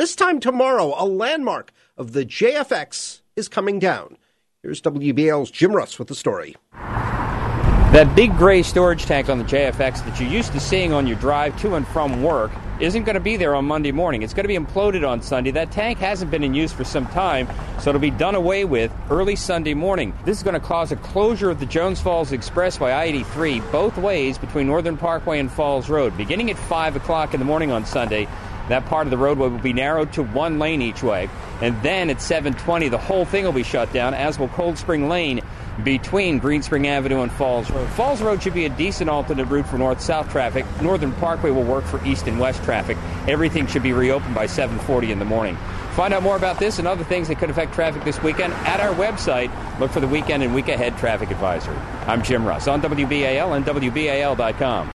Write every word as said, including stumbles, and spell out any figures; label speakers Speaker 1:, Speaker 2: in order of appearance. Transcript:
Speaker 1: This time tomorrow, a landmark of the J F X is coming down. Here's W B A L's Jim Russ with the story.
Speaker 2: That big gray storage tank on the J F X that you're used to seeing on your drive to and from work isn't going to be there on Monday morning. It's going to be imploded on Sunday. That tank hasn't been in use for some time, so it'll be done away with early Sunday morning. This is going to cause a closure of the Jones Falls Expressway, I eighty-three, both ways between Northern Parkway and Falls Road. Beginning at five o'clock in the morning on Sunday, that part of the roadway will be narrowed to one lane each way. And then at seven twenty, the whole thing will be shut down, as will Cold Spring Lane between Green Spring Avenue and Falls Road. Falls Road should be a decent alternate route for north-south traffic. Northern Parkway will work for east and west traffic. Everything should be reopened by seven forty in the morning. Find out more about this and other things that could affect traffic this weekend at our website. Look for the Weekend and Week Ahead Traffic Advisory. I'm Jim Russ on W B A L and W B A L dot com.